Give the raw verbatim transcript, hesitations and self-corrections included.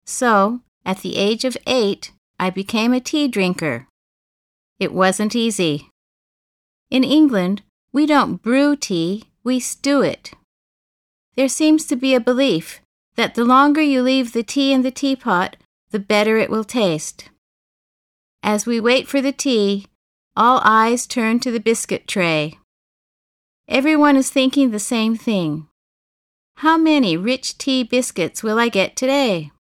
So, at the age of eight, I became a tea drinker. It wasn't easy. In England, we don't brew tea, we stew it. There seems to be a belief that the longer you leave the tea in the teapot, the better it will taste. As we wait for the tea, all eyes turn to the biscuit tray. Everyone is thinking the same thing. How many rich tea biscuits will I get today?